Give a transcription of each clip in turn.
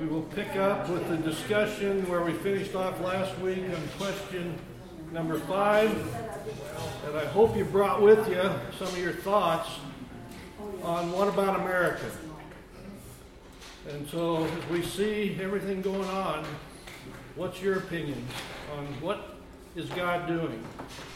We will pick up with the discussion where we finished off last week on question number 5. And I hope you brought with you some of your thoughts on what about America. And so as we see everything going on, what's your opinion on what is God doing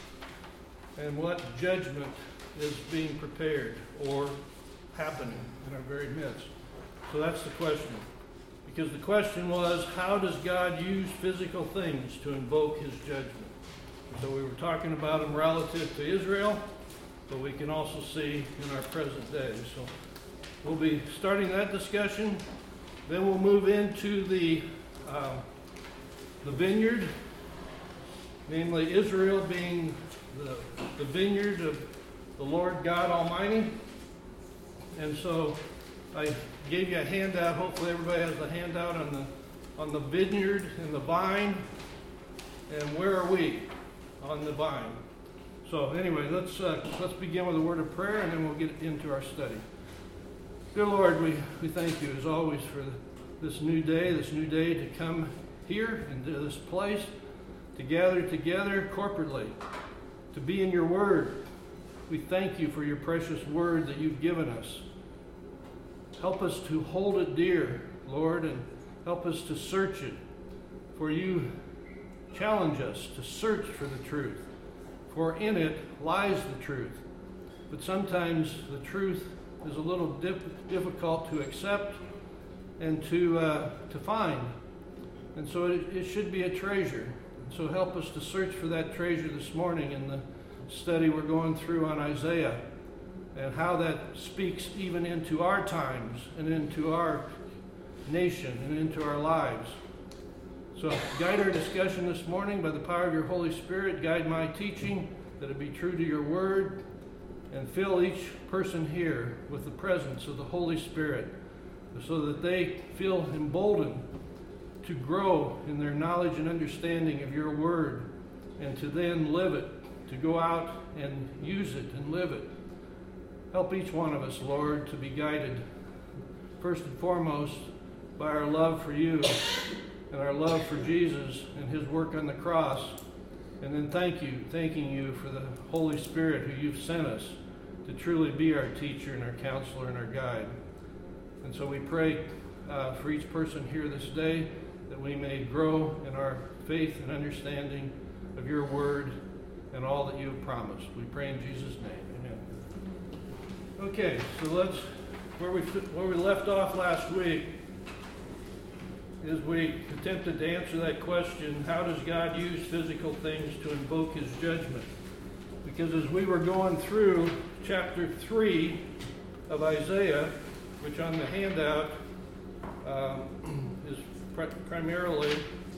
and what judgment is being prepared or happening in our very midst? So that's the question. Because the question was, how does God use physical things to invoke his judgment? So we were talking about them relative to Israel, but we can also see in our present day. So we'll be starting that discussion. Then we'll move into the vineyard, namely Israel being the vineyard of the Lord God Almighty. And so I gave you a handout. Hopefully everybody has the handout on the vineyard and the vine. And where are we on the vine? So anyway, let's begin with a word of prayer, and then we'll get into our study. Dear Lord, we thank you as always for this new day to come here into this place, to gather together corporately, to be in your word. We thank you for your precious word that you've given us. Help us to hold it dear, Lord, and help us to search it. For you challenge us to search for the truth, for in it lies the truth. But sometimes the truth is a little difficult to accept and to find. And so it should be a treasure. So help us to search for that treasure this morning in the study we're going through on Isaiah, and how that speaks even into our times and into our nation and into our lives. So guide our discussion this morning by the power of your Holy Spirit. Guide my teaching, that it be true to your word, and fill each person here with the presence of the Holy Spirit so that they feel emboldened to grow in their knowledge and understanding of your word, and to then live it, to go out and use it and live it. Help each one of us, Lord, to be guided first and foremost by our love for you and our love for Jesus and his work on the cross. And then thanking you for the Holy Spirit who you've sent us to truly be our teacher and our counselor and our guide. And so we pray for each person here this day that we may grow in our faith and understanding of your word and all that you have promised. We pray in Jesus' name. Amen. Okay, so where we left off last week is we attempted to answer that question, how does God use physical things to invoke his judgment? Because as we were going through chapter 3 of Isaiah, which on the handout is primarily,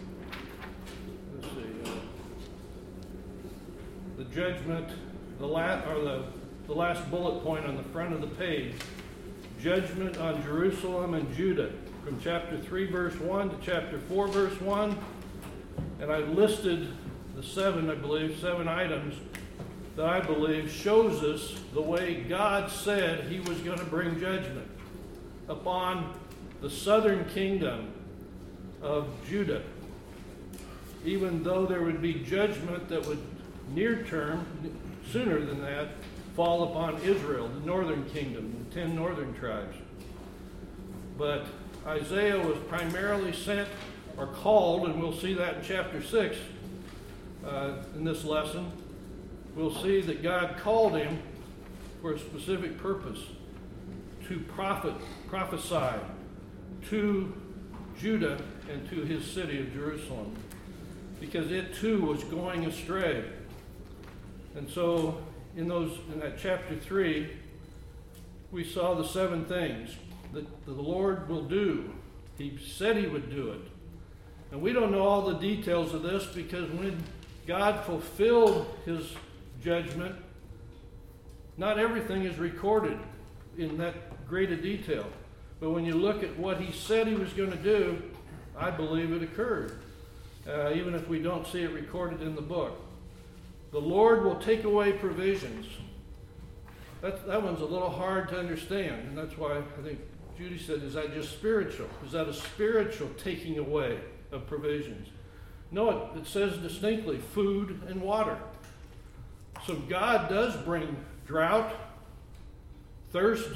the judgment, the last bullet point on the front of the page, judgment on Jerusalem and Judah, from chapter 3 verse 1 to chapter 4 verse 1. And I listed the 7 items that I believe shows us the way God said he was going to bring judgment upon the southern kingdom of Judah, even though there would be judgment that would near term, sooner than that, fall upon Israel, the northern kingdom, the 10 northern tribes. But Isaiah was primarily sent or called, and we'll see that in chapter 6 in this lesson. We'll see that God called him for a specific purpose, to prophesy to Judah and to his city of Jerusalem, because it too was going astray. And so in that chapter 3, we saw the 7 things that the Lord will do. He said he would do it. And we don't know all the details of this, because when God fulfilled his judgment, not everything is recorded in that great a detail. But when you look at what he said he was going to do, I believe it occurred, even if we don't see it recorded in the book. The Lord will take away provisions. That one's a little hard to understand, and that's why I think Judy said, is that just spiritual? Is that a spiritual taking away of provisions? No, it says distinctly food and water. So God does bring drought, thirst,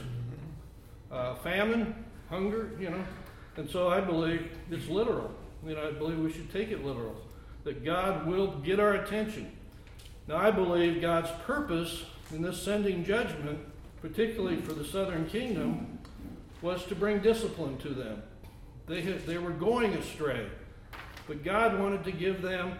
famine, hunger, And so I believe it's literal. I believe we should take it literal. That God will get our attention. Now I believe God's purpose in this sending judgment, particularly for the southern kingdom, was to bring discipline to them. They were going astray. But God wanted to give them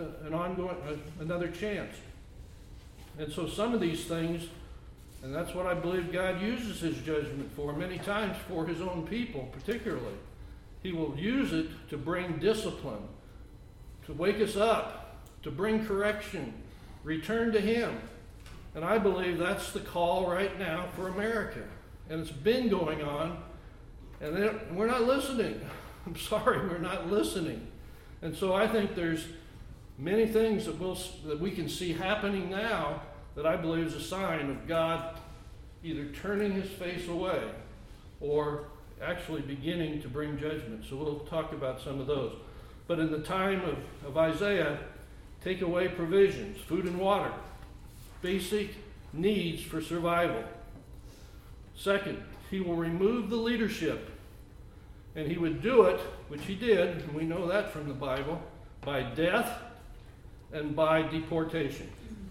another chance. And so some of these things, and that's what I believe God uses his judgment for, many times for his own people particularly. He will use it to bring discipline, to wake us up, to bring correction, return to him. And I believe that's the call right now for America. And it's been going on, and we're not listening. I'm sorry, we're not listening. And so I think there's many things that we can see happening now that I believe is a sign of God either turning his face away or actually beginning to bring judgment. So we'll talk about some of those. But in the time of Isaiah, take away provisions, food and water, basic needs for survival. Second, he will remove the leadership. And he would do it, which he did, and we know that from the Bible, by death and by deportation.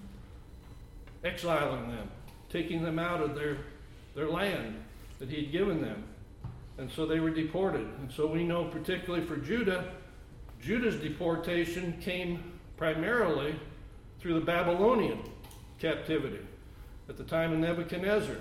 Exiling them, taking them out of their land that he had given them. And so they were deported. And so we know particularly for Judah, Judah's deportation came primarily through the Babylonian captivity at the time of Nebuchadnezzar,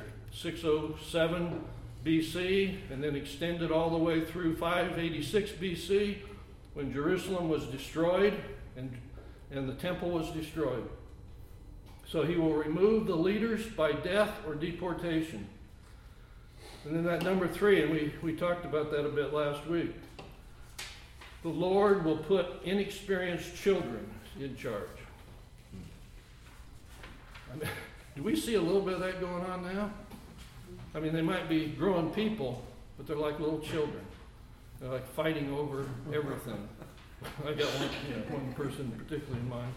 607 BC, and then extended all the way through 586 BC when Jerusalem was destroyed and the temple was destroyed. So he will remove the leaders by death or deportation. And then that number 3, and we talked about that a bit last week. The Lord will put inexperienced children in charge. Do we see a little bit of that going on now? They might be growing people, but they're like little children. They're like fighting over everything. I got one person particularly in mind.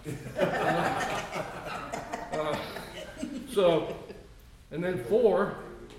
And then 4,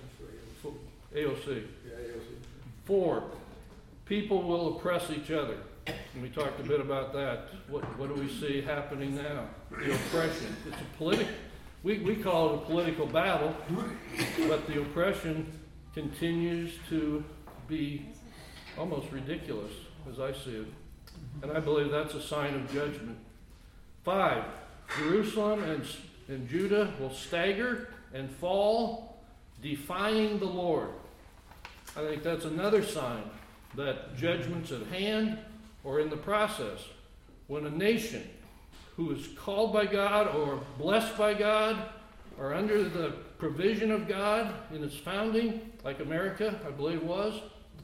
AOC. 4, people will oppress each other. And we talked a bit about that. What do we see happening now? The oppression. It's a political. We call it a political battle, but the oppression continues to be almost ridiculous as I see it. And I believe that's a sign of judgment. 5, Jerusalem and Judah will stagger and fall, defying the Lord. I think that's another sign that judgment's at hand or in the process. When a nation who is called by God or blessed by God or under the provision of God in its founding, like America, I believe was,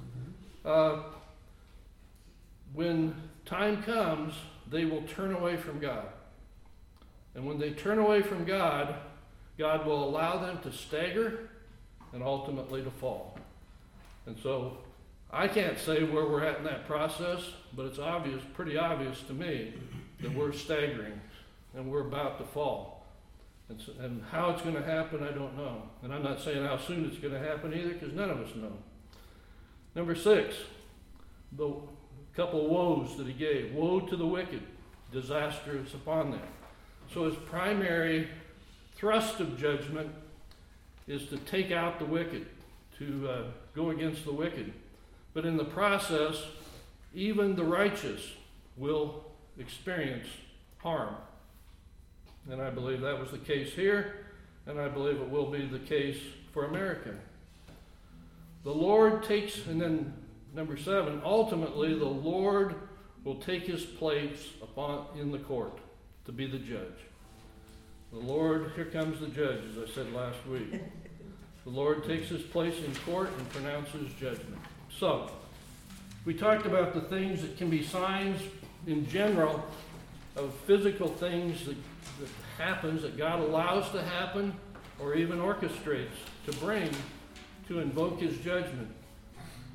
when time comes, they will turn away from God. And when they turn away from God, God will allow them to stagger and ultimately to fall. And so I can't say where we're at in that process, but it's obvious, pretty obvious to me, that we're staggering and we're about to fall. And how it's going to happen, I don't know. And I'm not saying how soon it's going to happen either, because none of us know. Number 6, the couple of woes that he gave. Woe to the wicked, disaster is upon them. So his primary thrust of judgment is to take out the wicked, to go against the wicked. But in the process, even the righteous will experience harm. And I believe that was the case here, and I believe it will be the case for America. The Lord takes, and then number 7, ultimately the Lord will take his place in the court to be the judge. The Lord, here comes the judge, as I said last week. The Lord takes his place in court and pronounces judgment. So, we talked about the things that can be signs in general of physical things that happens, that God allows to happen, or even orchestrates to bring, to invoke his judgment.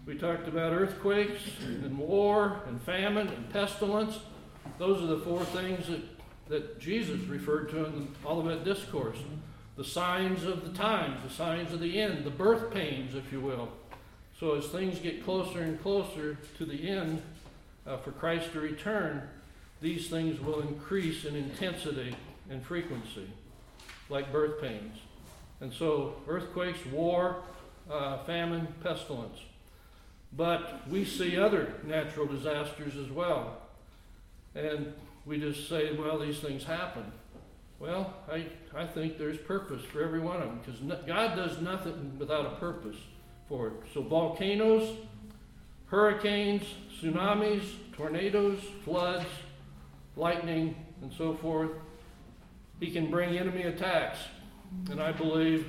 We talked about earthquakes and war and famine and pestilence. Those are the four things that Jesus referred to in the Olivet Discourse. The signs of the times, the signs of the end, the birth pains, if you will. So as things get closer and closer to the end for Christ to return, these things will increase in intensity and frequency, like birth pains. And so earthquakes, war, famine, pestilence. But we see other natural disasters as well. And we just say, well, these things happen. Well, I think there's purpose for every one of them, because God does nothing without a purpose for it. So volcanoes, hurricanes, tsunamis, tornadoes, floods, lightning, and so forth. He can bring enemy attacks. And I believe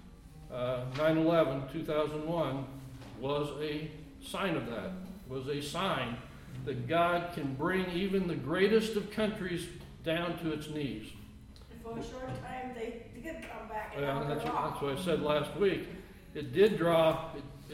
9/11, 2001 was a sign of that, was a sign that God can bring even the greatest of countries down to its knees. For a short time, they did come back. Well, that's what I said last week. It did draw,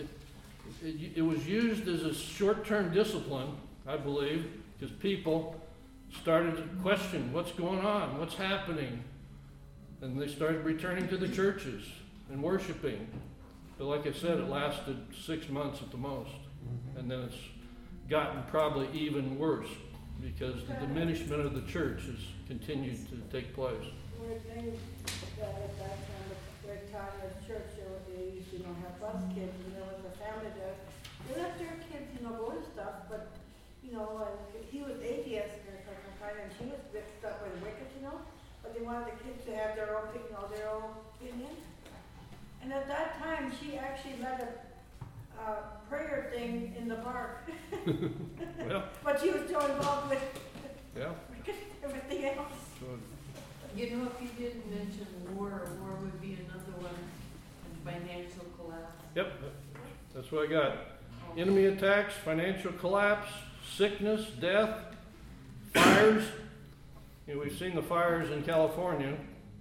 it was used as a short-term discipline, I believe, because people started to question what's going on, what's happening. And they started returning to the churches and worshiping. But like I said, it lasted 6 months at the most. And then it's gotten probably even worse because the diminishment of the church has continued to take place. One thing that at that time, their time at church, they used to have bus kids, what the family does. They let their kids, go to stuff, but, and he was atheist and she was mixed up with wicked, but they wanted the kids to have their own opinion. And at that time, she actually led a prayer thing in the park. Well, but she was so involved with everything else. If you didn't mention war would be another one, and financial collapse. Yep, that's what I got. Enemy attacks, financial collapse, sickness, death, fires. We've seen the fires in California,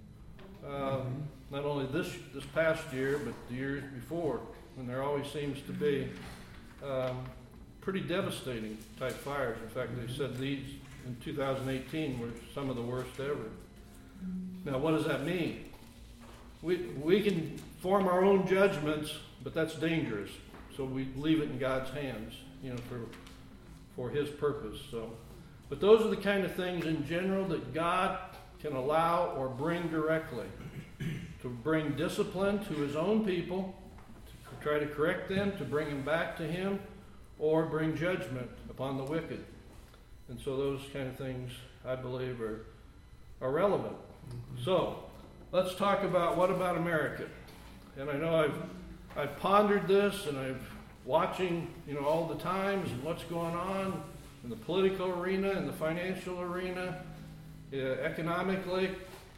not only this past year, but the years before, and there always seems to be pretty devastating type fires. In fact, they said these in 2018 were some of the worst ever. Now, what does that mean? We can form our own judgments, but that's dangerous. So we leave it in God's hands, for His purpose. But those are the kind of things in general that God can allow or bring directly to bring discipline to His own people, to try to correct them, to bring them back to Him, or bring judgment upon the wicked. And so those kind of things, I believe, are relevant. So let's talk about what about America. And I know I've pondered this, and I've watching, all the times and what's going on in the political arena, in the financial arena, economically,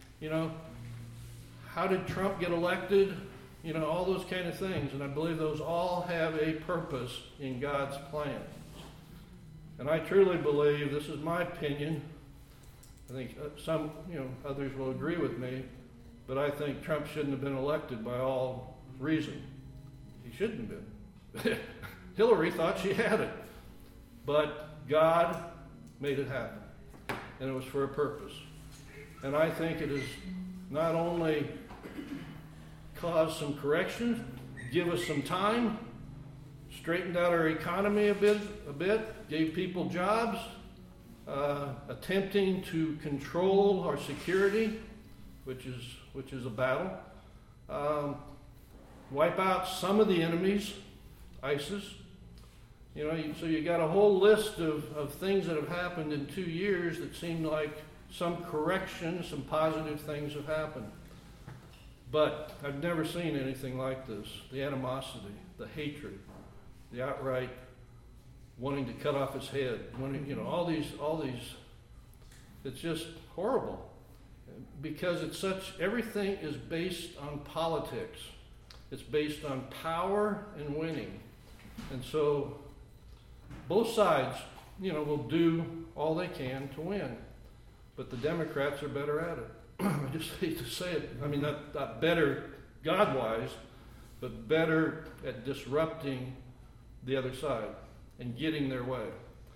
how did Trump get elected? All those kind of things. And I believe those all have a purpose in God's plan. And I truly believe, this is my opinion, I think some, others will agree with me, but I think Trump shouldn't have been elected by all reason. He shouldn't have been. Hillary thought she had it. But God made it happen. And it was for a purpose. And I think it has not only caused some corrections, give us some time, straightened out our economy a bit, gave people jobs, attempting to control our security, which is a battle, wipe out some of the enemies, ISIS. So you got a whole list of things that have happened in 2 years that seem like some correction, some positive things have happened. But I've never seen anything like this. The animosity, the hatred, the outright wanting to cut off his head, all these, it's just horrible. Because everything is based on politics. It's based on power and winning. And so both sides, will do all they can to win. But the Democrats are better at it. I just hate to say it. I mean, not better God-wise, but better at disrupting the other side and getting their way.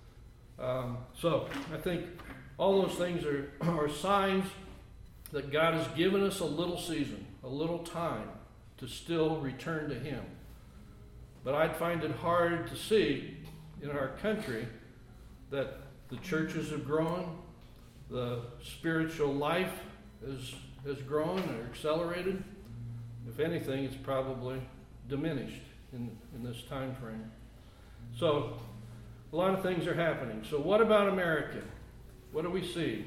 So I think all those things are signs that God has given us a little season, a little time to still return to Him. But I'd find it hard to see in our country that the churches have grown, the spiritual life has grown or accelerated. If anything, it's probably diminished in this time frame. So a lot of things are happening. So what about America? What do we see?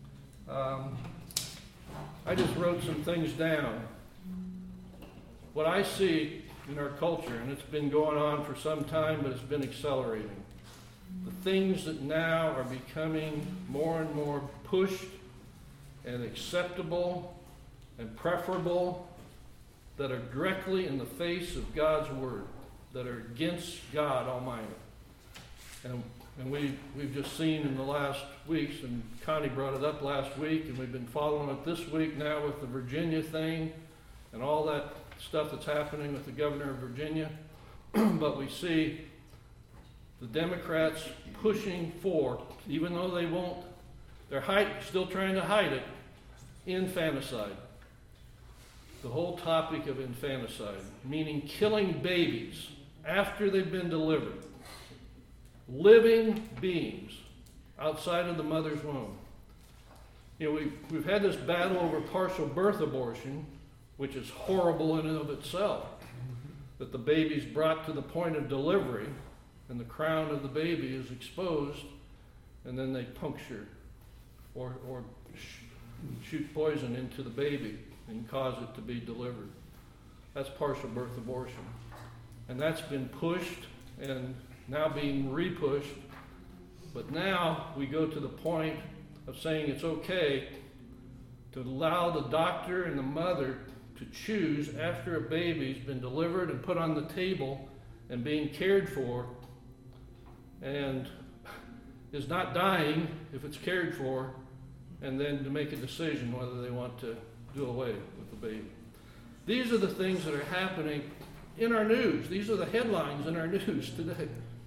I just wrote some things down. What I see in our culture, and it's been going on for some time, but it's been accelerating. The things that now are becoming more and more pushed and acceptable and preferable, that are directly in the face of God's Word, that are against God Almighty. And we've just seen in the last weeks, and Connie brought it up last week, and we've been following it this week now with the Virginia thing and all that stuff that's happening with the governor of Virginia. But we see the Democrats pushing for, even though they won't, they're still trying to hide it, infanticide. The whole topic of infanticide, meaning killing babies after they've been delivered. Living beings outside of the mother's womb. You know, we've had this battle over partial birth abortion, which is horrible in and of itself. That the baby's brought to the point of delivery, and the crown of the baby is exposed, and then they puncture or shoot poison into the baby and cause it to be delivered. That's partial birth abortion. And that's been pushed and now being re-pushed. But now we go to the point of saying it's okay to allow the doctor and the mother to choose after a baby's been delivered and put on the table and being cared for and is not dying if it's cared for, and then to make a decision whether they want to do away with the baby. These are the things that are happening in our news. These are the headlines in our news today.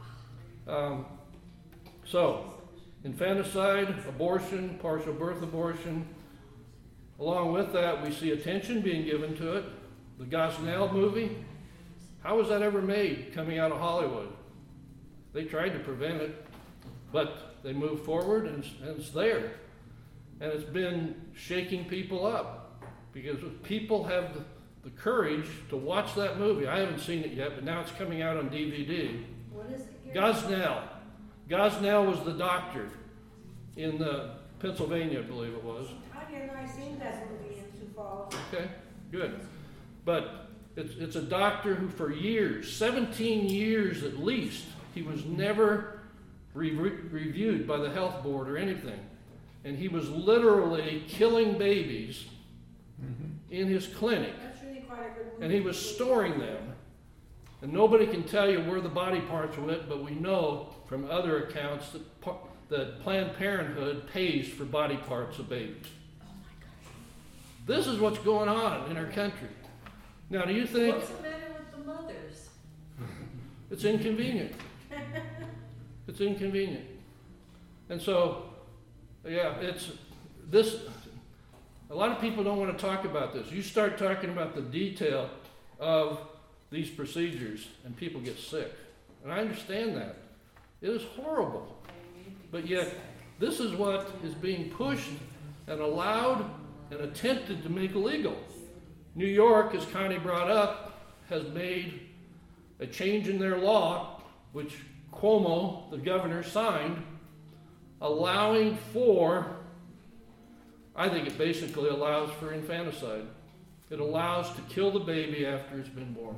So, infanticide, abortion, partial birth abortion. Along with that, we see attention being given to it. The Gosnell movie, how was that ever made coming out of Hollywood? They tried to prevent it, but they moved forward and it's there. And it's been shaking people up because people have the courage to watch that movie. I haven't seen it yet, but now it's coming out on DVD. What is it? Gosnell. Gosnell was the doctor in Pennsylvania, I believe it was. I didn't know I seen that movie in Sioux Falls. Okay, good. But it's a doctor who for years, 17 years at least, he was never reviewed by the health board or anything. And he was literally killing babies in his clinic. That's really quite a good movie. And he was storing them. And nobody can tell you where the body parts went, but we know from other accounts that Planned Parenthood pays for body parts of babies. Oh my gosh. This is what's going on in our country. Now, do you think What's the matter with the mothers? it's inconvenient? It's inconvenient. And so, yeah, it's this. A lot of people don't want to talk about this. You start talking about the detail of these procedures, and people get sick. And I understand that. It is horrible. But yet, this is what is being pushed and allowed and attempted to make illegal. New York, as Connie brought up, has made a change in their law, which Cuomo, the governor, signed, allowing for, I think it basically allows for infanticide. It allows to kill the baby after it's been born.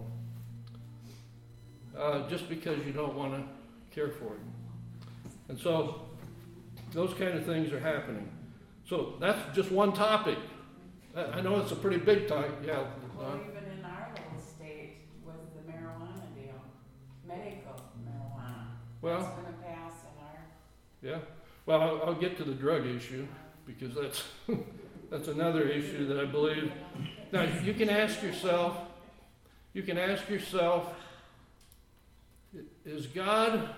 Just because you don't want to care for it. And so, those kind of things are happening. So, that's just one topic. I know it's a pretty big topic, yeah. Well, even in our little state with the marijuana deal, medical marijuana. Well, That's gonna pass in our, yeah. Well, I'll get to the drug issue, because that's, that's another issue that I believe. Now, you can ask yourself, Is God,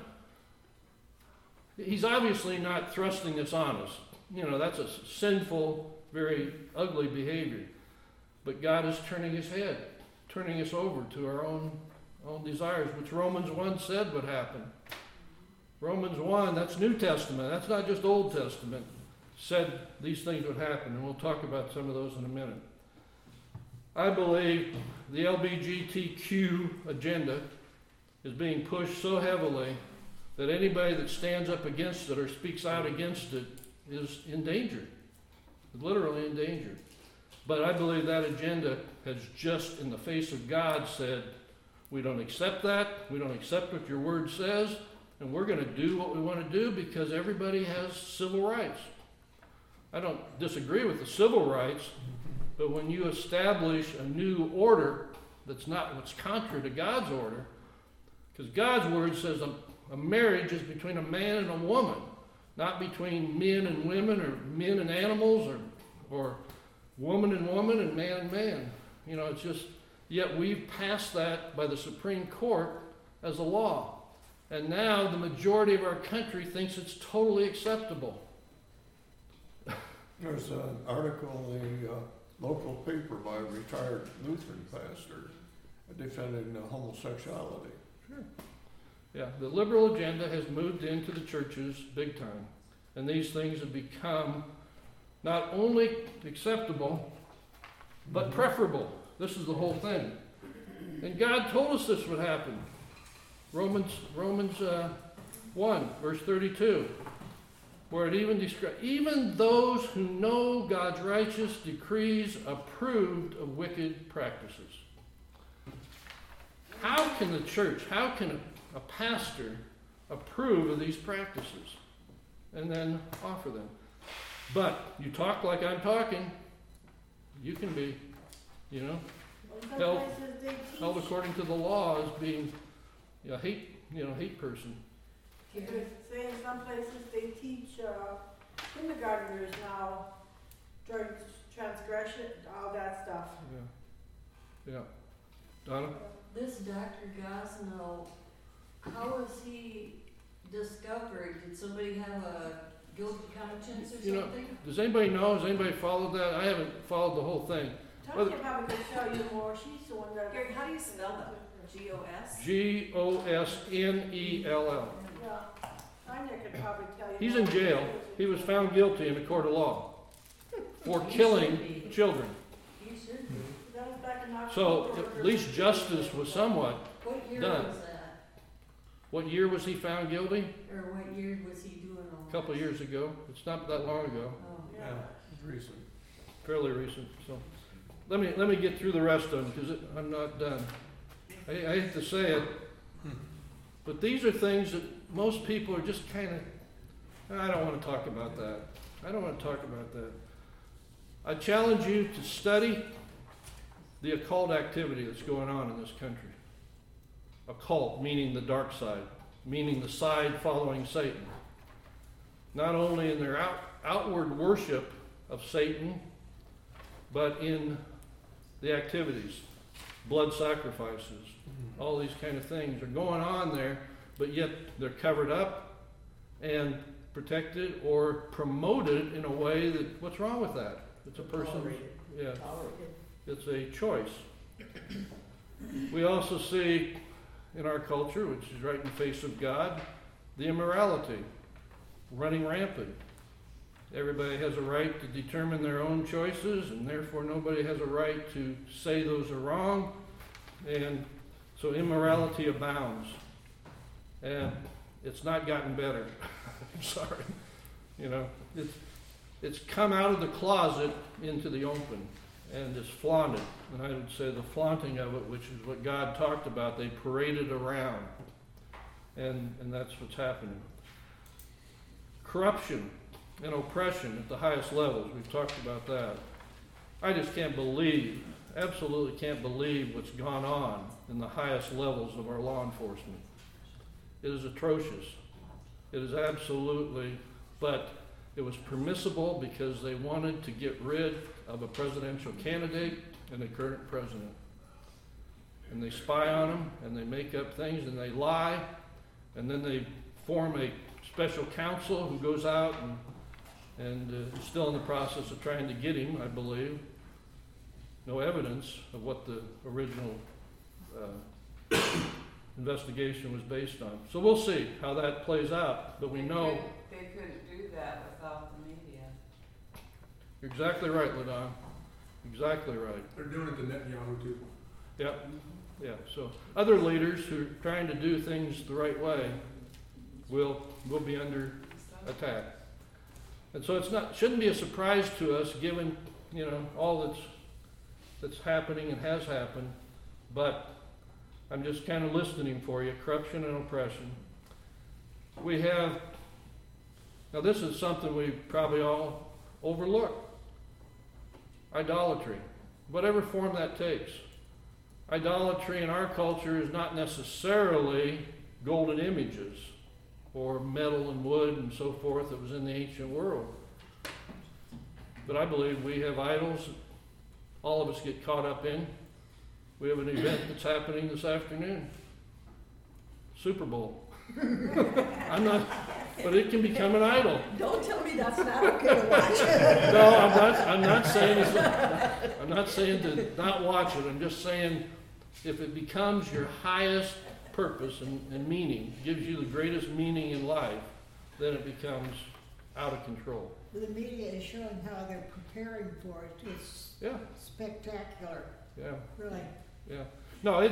he's obviously not thrusting this on us. You know, that's a sinful, very ugly behavior. But God is turning his head, turning us over to our own desires, which Romans 1 said would happen. Romans 1, that's New Testament. That's not just Old Testament. Said these things would happen, and we'll talk about some of those in a minute. I believe the LGBTQ agenda is being pushed so heavily that anybody that stands up against it or speaks out against it is in danger, literally in danger. But I believe that agenda has just, in the face of God, said, we don't accept that, we don't accept what your word says, and we're going to do what we want to do because everybody has civil rights. I don't disagree with the civil rights, but when you establish a new order that's not what's contrary to God's order, because God's word says a marriage is between a man and a woman, not between men and women or men and animals or woman and woman and man and man. You know, it's just, yet we've passed that by the Supreme Court as a law. And now the majority of our country thinks it's totally acceptable. There's an article in the local paper by a retired Lutheran pastor defending homosexuality. Sure. Yeah, the liberal agenda has moved into the churches big time. And these things have become not only acceptable, but preferable. This is the whole thing. And God told us this would happen. Romans 1, verse 32, where it even describes, even those who know God's righteous decrees approved of wicked practices. How can the church, how can a pastor approve of these practices and then offer them? But you talk like I'm talking, you can be, you know, held according to the law as being a hate person. Say in some places they teach kindergartners now during transgression, all that stuff. Yeah. Donna? This Dr. Gosnell, how was he discovered? Did somebody have a guilty conscience or You know, something? does anybody know? Has anybody followed that? I haven't followed the whole thing. Tanya probably could tell you more. She's the one that. Gary, how do you spell that? G-O-S? Gosnell. Yeah, Tanya could probably tell you. He's more. in jail. He was found guilty in a court of law for killing children. He should be. That was back in October. So at least justice was somewhat. What year Done. was that? What year was he found guilty? Or what year was he doing all A couple of years ago. It's not that long ago. Oh. Yeah, it's recent. Fairly recent. So let me get through the rest of them because I'm not done. I hate to say it, but these are things that most people are just kind of, I don't want to talk about that. I don't want to talk about that. I challenge you to study the occult activity that's going on in this country. Occult, meaning the dark side, meaning the side following Satan. Not only in their outward worship of Satan, but in the activities, blood sacrifices, all these kind of things are going on there, but yet they're covered up and protected or promoted in a way that, what's wrong with that? It's a person's, yeah, it's a choice. We also see in our culture, which is right in the face of God, the immorality running rampant. Everybody has a right to determine their own choices, and therefore nobody has a right to say those are wrong. And so immorality abounds. And it's not gotten better. I'm sorry. You know, it's come out of the closet into the open and is flaunted. And I would say the flaunting of it, which is what God talked about, they paraded around. And that's what's happening. Corruption and oppression at the highest levels. We've talked about that. I just can't believe, absolutely can't believe what's gone on in the highest levels of our law enforcement. It is atrocious. It is absolutely, but it was permissible because they wanted to get rid of a presidential candidate and the current president. and they spy on them, and they make up things, and they lie, and then they form a special counsel who goes out and is still in the process of trying to get him, I believe. No evidence of what the original investigation was based on. So we'll see how that plays out, but we know. They couldn't do that without the media. You're exactly right, LaDon. Exactly right. They're doing it to Netanyahu too. Yep. Yeah. So other leaders who are trying to do things the right way will be under attack. And so shouldn't be a surprise to us, given all that's happening and has happened. But I'm just kind of listening for you. Corruption and oppression. We have now. This is something we probably all overlook. Idolatry, whatever form that takes. Idolatry in our culture is not necessarily golden images or metal and wood and so forth that was in the ancient world. But I believe we have idols that all of us get caught up in. We have an event that's happening this afternoon. Super Bowl. But it can become an idol. Don't tell me that's not okay to watch. No, I'm not saying to not watch it. I'm just saying if it becomes your highest purpose and meaning, gives you the greatest meaning in life, then it becomes out of control. The media is showing how they're preparing for it. It's spectacular. Yeah. Really. Yeah. No,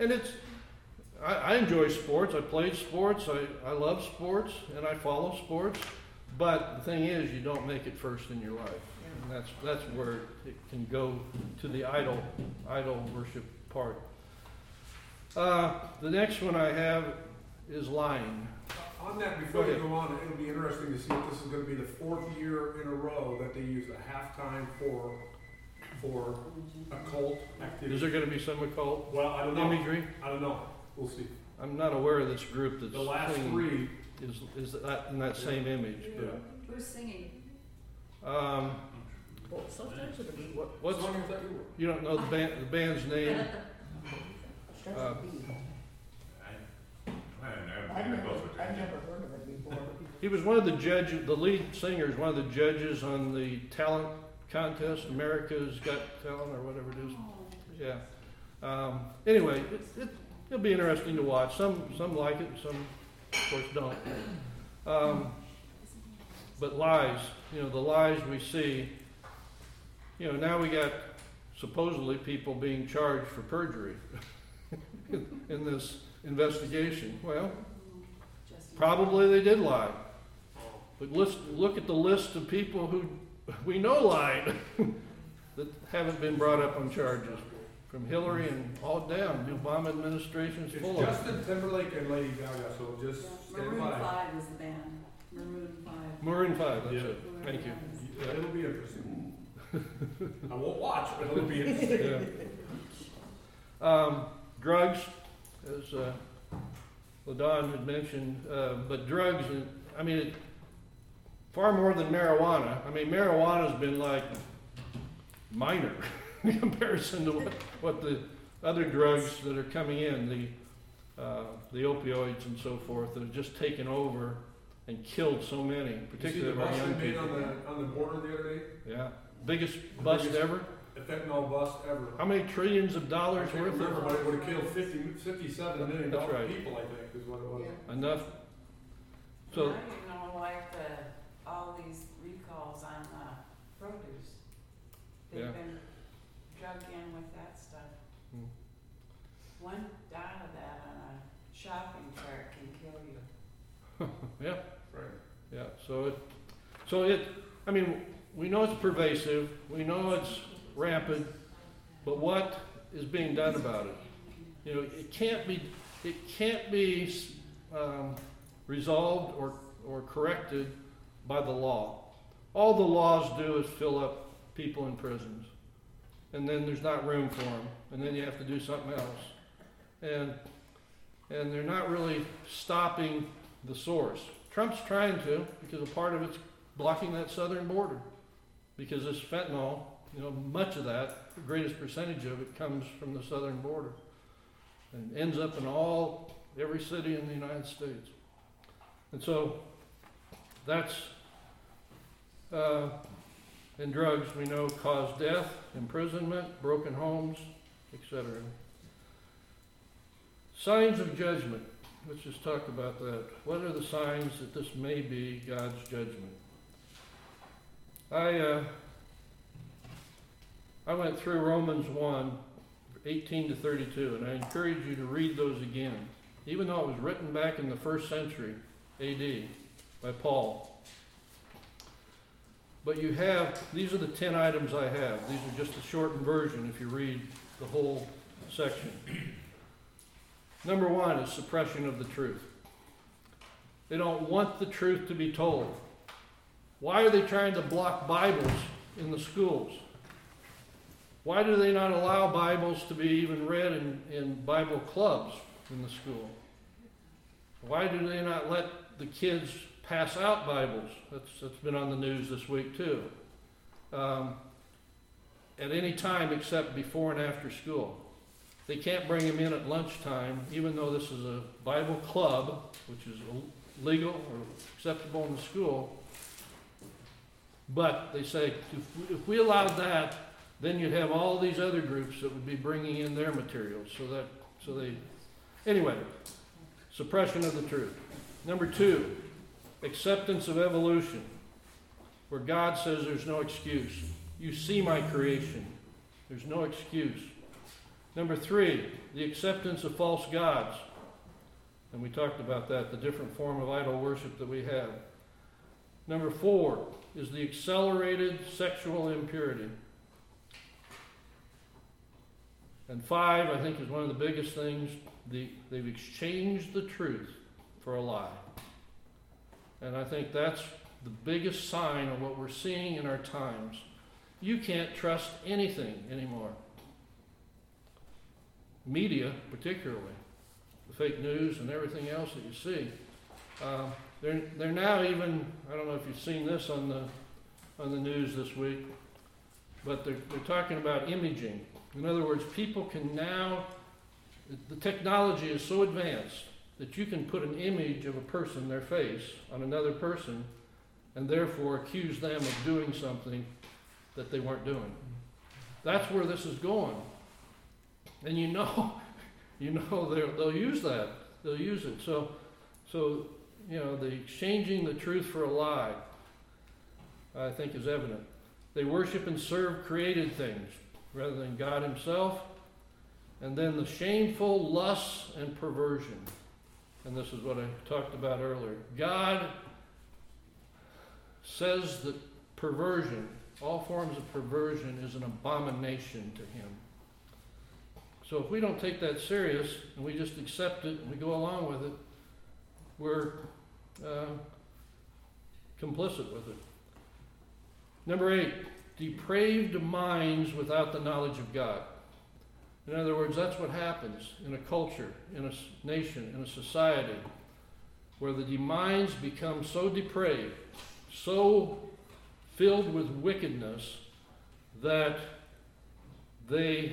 I enjoy sports. I played sports. I love sports, and I follow sports. But the thing is, you don't make it first in your life. Yeah. And that's where it can go to the idol worship part. The next one I have is lying. On that, before you go on, it'll be interesting to see if this is going to be the 4th year in a row that they use a halftime for occult activity. Is there going to be some occult Well, I don't know. imagery? I don't know. We'll see. I'm not aware of this group that's The last singing 3. is that in that same image. Yeah. Who's singing? But, what's As long as that you were. you don't know the band's name? I've never heard of it before. He was one of the judges, the lead singer is one of the judges on the talent contest, America's Got Talent or whatever it is. Yeah. Anyway, it'll be interesting to watch. Some like it, some of course don't. But lies, the lies we see. Now we got supposedly people being charged for perjury in this investigation. Well, probably they did lie. But look at the list of people who we know lied that haven't been brought up on charges. From Hillary and all down, the Obama administration's It's full of it. Justin Timberlake and Lady Gaga, so just stand Maroon by. 5 is the band. Maroon 5. Maroon 5, that's Yeah. it. Thank you. Yeah. It'll be interesting. I won't watch, but it'll be interesting. Yeah. Drugs, as LaDon had mentioned, but drugs, far more than marijuana. Marijuana's been like minor in comparison to what the other drugs that are coming in, the opioids and so forth, that have just taken over and killed so many, You see particularly the of our bust young they made people. on the border the other day? Yeah, biggest bust biggest- ever. A fentanyl bust ever. How many trillions of I dollars can't worth remember, of but it would have killed 57 million That's right. people, I think, is what it was. Yeah. enough? So, like all these recalls on produce. They've Yeah. been drug in with that stuff. Hmm. One dot of that on a shopping cart can kill you. yeah. Right. Yeah, we know it's pervasive, we know it's rampant, but what is being done about it? It can't be resolved or corrected by the law. All the laws do is fill up people in prisons, and then there's not room for them, and then you have to do something else, and they're not really stopping the source. Trump's trying to, because a part of it's blocking that southern border. Because this fentanyl, much of that, the greatest percentage of it comes from the southern border. and ends up in every city in the United States. And so that's, and drugs we know cause death, imprisonment, broken homes, etc. Signs of judgment. Let's just talk about that. What are the signs that this may be God's judgment? I went through Romans 1, 18 to 32, and I encourage you to read those again, even though it was written back in the 1st century AD by Paul. But these are the 10 items I have. These are just a shortened version if you read the whole section. Number 1 is suppression of the truth. They don't want the truth to be told. Why are they trying to block Bibles in the schools? Why do they not allow Bibles to be even read in Bible clubs in the school? Why do they not let the kids pass out Bibles? That's been on the news this week too. At any time except before and after school. They can't bring them in at lunchtime, even though this is a Bible club, which is legal or acceptable in the school. But they say, if we allowed that, then you'd have all these other groups that would be bringing in their materials. Anyway, suppression of the truth. Number 2, acceptance of evolution, where God says there's no excuse. You see my creation. There's no excuse. Number 3, the acceptance of false gods. And we talked about that, the different form of idol worship that we have. Number 4 is the accelerated sexual impurity. And 5, I think, is one of the biggest things. They've exchanged the truth for a lie. And I think that's the biggest sign of what we're seeing in our times. You can't trust anything anymore. Media, particularly. The fake news and everything else that you see. They're now even, I don't know if you've seen this on the news this week, but they're talking about imaging. In other words, people can now, the technology is so advanced that you can put an image of a person, their face, on another person, and therefore accuse them of doing something that they weren't doing. That's where this is going. And you know they'll use that. They'll use it. So the exchanging the truth for a lie, I think, is evident. They worship and serve created things rather than God himself. And then the shameful lusts and perversion. And this is what I talked about earlier. God says that perversion, all forms of perversion, is an abomination to him. So if we don't take that serious and we just accept it and we go along with it, we're complicit with it. Number 8, depraved minds without the knowledge of God. In other words, that's what happens in a culture, in a nation, in a society, where the minds become so depraved, so filled with wickedness, that they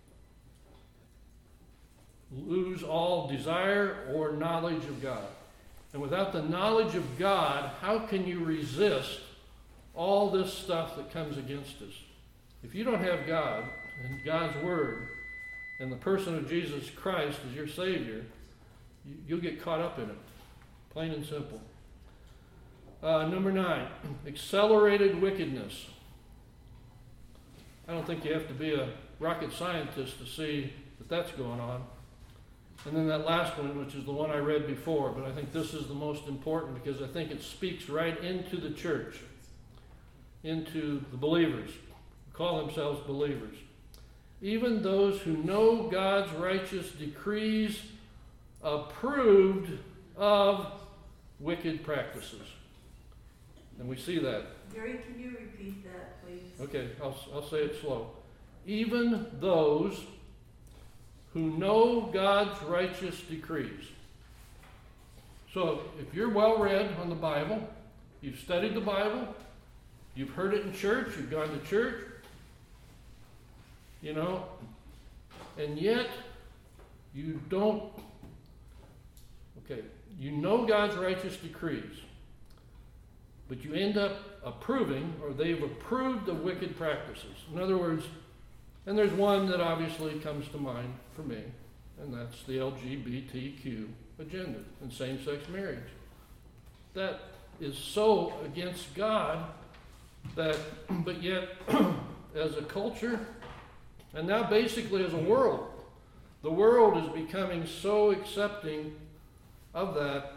lose all desire or knowledge of God. And without the knowledge of God, how can you resist all this stuff that comes against us? If you don't have God and God's Word and the person of Jesus Christ as your Savior, you'll get caught up in it. Plain and simple. Number 9, accelerated wickedness. I don't think you have to be a rocket scientist to see that that's going on. And then that last one, which is the one I read before, but I think this is the most important because I think it speaks right into the church, into the believers, who call themselves believers. Even those who know God's righteous decrees approved of wicked practices. And we see that. Gary, can you repeat that, please? Okay, I'll say it slow. Even those who know God's righteous decrees. So if you're well read on the Bible, you've studied the Bible, you've heard it in church, you've gone to church, and yet you don't, okay, you know God's righteous decrees, but you end up approving, or they've approved of wicked practices. In other words, and there's one that obviously comes to mind for me, and that's the LGBTQ agenda and same-sex marriage. That is so against God that, but yet, as a culture, and now basically as a world, the world is becoming so accepting of that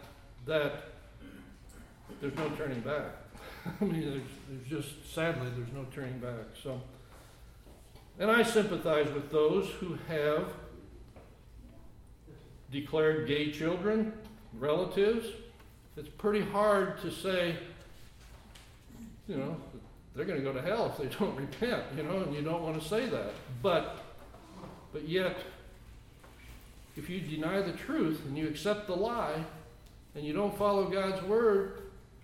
there's no turning back. I mean, there's just, sadly, there's no turning back. So, and I sympathize with those who have declared gay children relatives. It's pretty hard to say, you know, they're going to go to hell if they don't repent, you know, and you don't want to say that. But yet, if you deny the truth and you accept the lie and you don't follow God's word,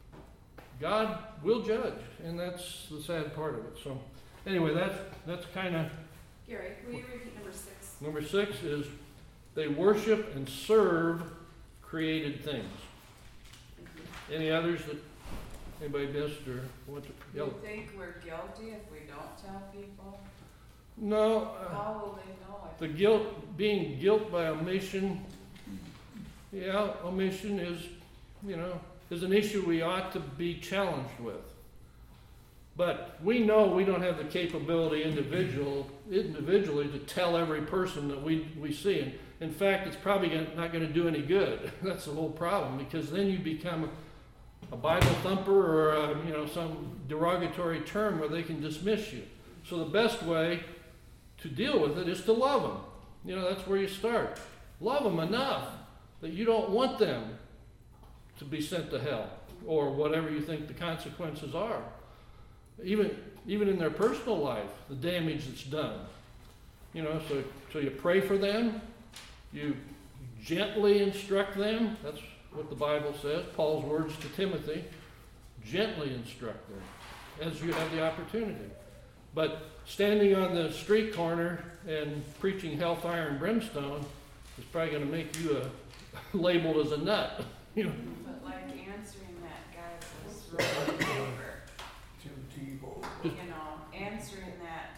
God will judge, and that's the sad part of it. So, anyway, that's kind of. Gary, will you repeat number 6? Number 6 is they worship and serve created things. Any others that anybody missed or what? Do you think we're guilty if we don't tell people? No. How will they know it? The guilt, being guilt by omission. Yeah, omission is, you know, is an issue we ought to be challenged with. But we know we don't have the capability individually to tell every person that we see. And in fact, it's probably not going to do any good. That's the whole problem, because then you become a Bible thumper or some derogatory term where they can dismiss you. So the best way to deal with it is to love them. You know, that's where you start. Love them enough that you don't want them to be sent to hell or whatever you think the consequences are. Even in their personal life, the damage that's done. You know, so you pray for them, you gently instruct them. That's what the Bible says, Paul's words to Timothy. Gently instruct them as you have the opportunity. But standing on the street corner and preaching hellfire and brimstone is probably going to make you labeled as a nut. You know. But like answering that guy that was wrote in the paper, Tim Tebow. you know, answering that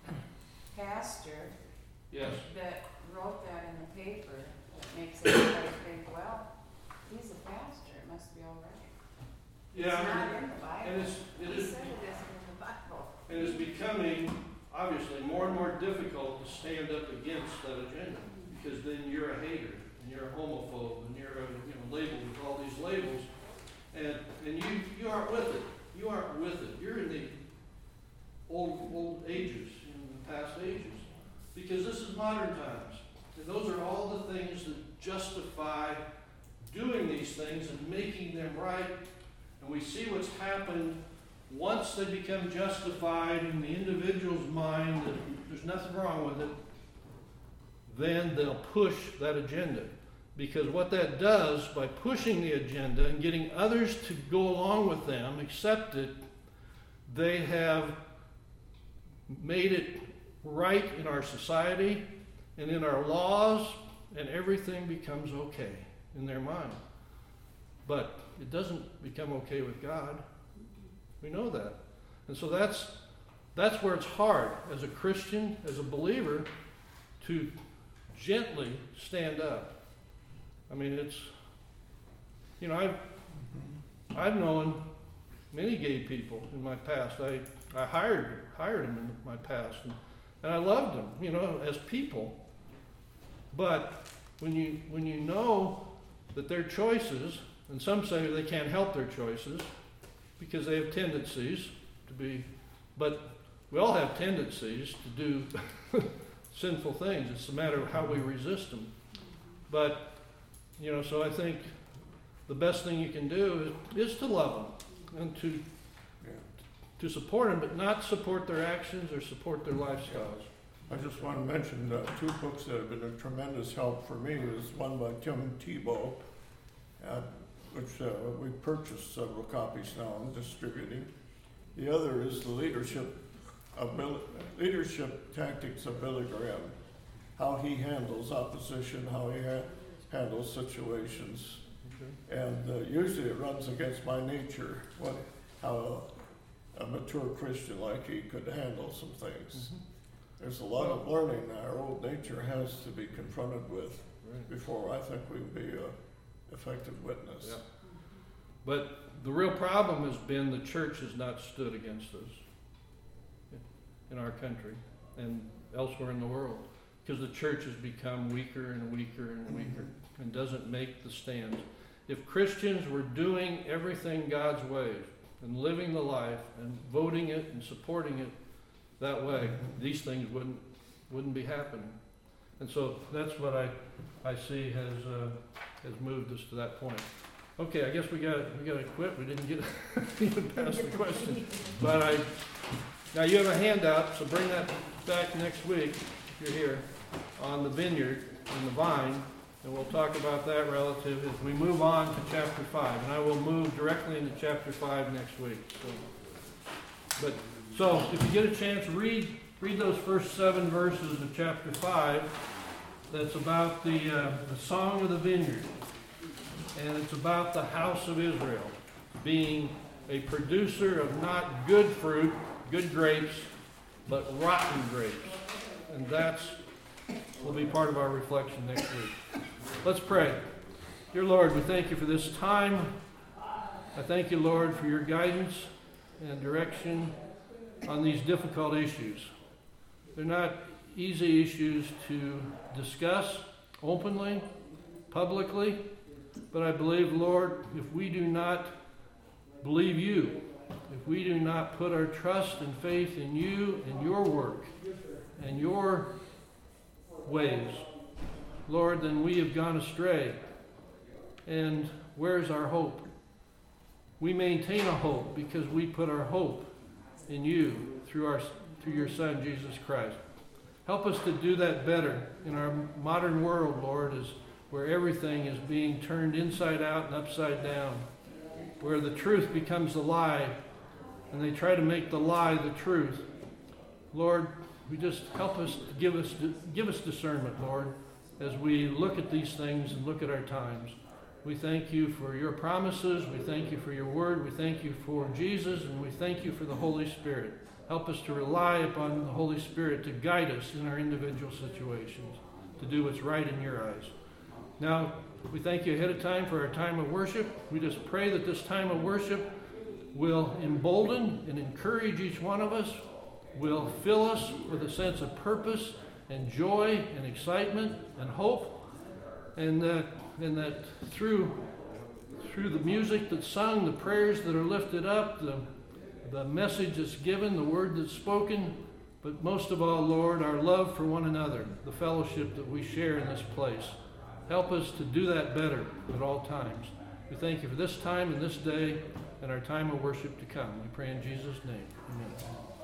pastor Yes. that wrote that in the paper, that makes everybody think, well, he's a pastor, it must be all right. It's not in the Bible. And He said it isn't in the Bible. it is becoming obviously more and more difficult to stand up against that agenda, because then you're a hater and you're a homophobe and you're labeled with all these labels, and you aren't with it. You aren't with it. You're in the old ages, in the past ages, because this is modern times, and those are all the things that justify doing these things and making them right. And we see what's happened once they become justified in the individual's mind that there's nothing wrong with it. Then they'll push that agenda. Because what that does, by pushing the agenda and getting others to go along with them, accept it, they have made it right in our society and in our laws, and everything becomes okay in their mind. But it doesn't become okay with God. We know that. And so that's where it's hard as a Christian, as a believer, to gently stand up. I mean, it's, I've known many gay people in my past. I hired them in my past, and I loved them, as people. But when you know that their choices, and some say they can't help their choices because they have tendencies to be, but we all have tendencies to do sinful things. It's a matter of how we resist them. But so I think the best thing you can do is to love them and to support them, but not support their actions or support their lifestyles. I just want to mention 2 books that have been a tremendous help for me. Is one by Tim Tebow, which we purchased several copies now and distributing. The other is the Leadership Tactics of Billy Graham. how he handles opposition, how he handles situations. And usually it runs against my nature, how a mature Christian like he could handle some things. There's a lot of learning that our old nature has to be confronted with before I think we would be an effective witness. Yeah. But the real problem has been the church has not stood against us in our country and elsewhere in the world, because the church has become weaker and weaker and weaker and doesn't make the stand. If Christians were doing everything God's way and living the life and voting it and supporting it that way, these things wouldn't be happening. And so that's what I see has moved us to that point. Okay, I guess we got to quit. We didn't get even past the question. But now you have a handout, so bring that back next week if you're here on the vineyard and the vine, and we'll talk about that relative as we move on to chapter 5. And I will move directly into chapter 5 next week. So if you get a chance, read those first 7 verses of chapter 5. That's about the song of the vineyard. And it's about the house of Israel being a producer of not good fruit, good grapes, but rotten grapes. And will be part of our reflection next week. Let's pray. Dear Lord, we thank you for this time. I thank you, Lord, for your guidance and direction on these difficult issues. They're not easy issues to discuss openly, publicly, but I believe, Lord, if we do not believe you, if we do not put our trust and faith in you and your work and your ways, Lord, then we have gone astray. And where's our hope? We maintain a hope because we put our hope in you through your Son, Jesus Christ. Help us to do that better in our modern world, Lord, where everything is being turned inside out and upside down, where the truth becomes a lie, and they try to make the lie the truth. Lord, we just help us, give us discernment, Lord, as we look at these things and look at our times. We thank you for your promises. We thank you for your word. We thank you for Jesus, and we thank you for the Holy Spirit. Help us to rely upon the Holy Spirit to guide us in our individual situations, to do what's right in your eyes. Now, we thank you ahead of time for our time of worship. We just pray that this time of worship will embolden and encourage each one of us, will fill us with a sense of purpose and joy and excitement and hope, and that through the music that's sung, the prayers that are lifted up, the message that's given, the word that's spoken, but most of all, Lord, our love for one another, the fellowship that we share in this place. Help us to do that better at all times. We thank you for this time and this day and our time of worship to come. We pray in Jesus' name. Amen.